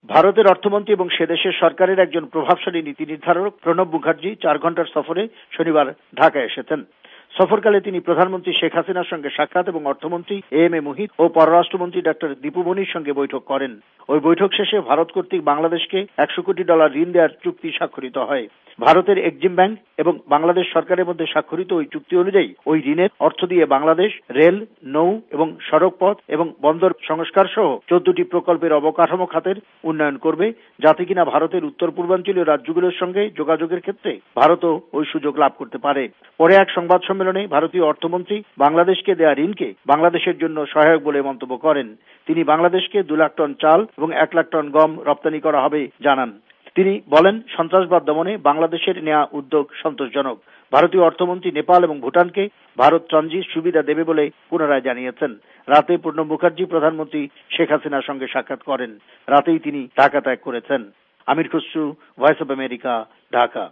ভারতের অর্থমন্ত্রী এবং সে দেশের সরকারের একজন প্রভাবশালী নীতি নির্ধারক প্রণব মুখার্জি 4 ঘণ্টার সফরে শনিবার ঢাকায় এসেছেন। সফরকালে তিনি প্রধানমন্ত্রী শেখ হাসিনার সঙ্গে সাক্ষাৎ এবং অর্থমন্ত্রী এ মুহিত ও পররাষ্ট্রমন্ত্রী ডক্টর দীপু মনির সঙ্গে বৈঠক করেন। ওই বৈঠক শেষে ভারত কর্তৃক বাংলাদেশকে $100 কোটি ঋণ দেওয়ার চুক্তি স্বাক্ষরিত হয়। ভারতের এক্সিম ব্যাংক এবং বাংলাদেশ সরকারের মধ্যে স্বাক্ষরিত ওই চুক্তি অনুযায়ী ওই ঋণের অর্থ দিয়ে বাংলাদেশ রেল, নৌ এবং সড়ক পথ এবং বন্দর সংস্কার সহ 14টি প্রকল্পের অবকাঠামো খাতের উন্নয়ন করবে, যাতে কিনা ভারতের উত্তর পূর্বাঞ্চলীয় রাজ্যগুলোর সঙ্গে যোগাযোগের ক্ষেত্রে ভারতও ওই সুযোগ লাভ করতে পারে। পরে এক সংবাদ সম্মেলনে ভারতীয় অর্থমন্ত্রী বাংলাদেশকে দেয়া ঋণকে বাংলাদেশের জন্য সহায়ক বলে মন্তব্য করেন। তিনি বাংলাদেশকে 2 লাখ টন চাল এবং 1 লাখ টন গম রপ্তানি করা হবে জানান। তিনি বলেন, সন্ত্রাসবাদ দমনে বাংলাদেশের নেয়া উদ্যোগ সন্তোষজনক। ভারতীয় অর্থমন্ত্রী নেপাল এবং ভুটানকে ভারত ট্রানজিট সুবিধা দেবে বলে পুনরায় জানিয়েছেন। রাতে প্রণব মুখার্জি প্রধানমন্ত্রী শেখ হাসিনার সঙ্গে সাক্ষাৎ করেন। রাতেই তিনি ঢাকা ত্যাগ করেছেন। Amir Khasru, voice of America, Dhaka.